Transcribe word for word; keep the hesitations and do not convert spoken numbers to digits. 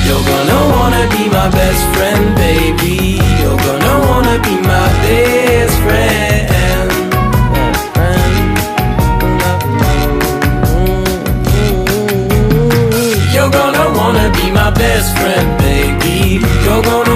You're gonna wanna be my best friend, baby. You're gonna wanna be my best friend. Best friend. You're gonna wanna be my best friend, baby. You're gonna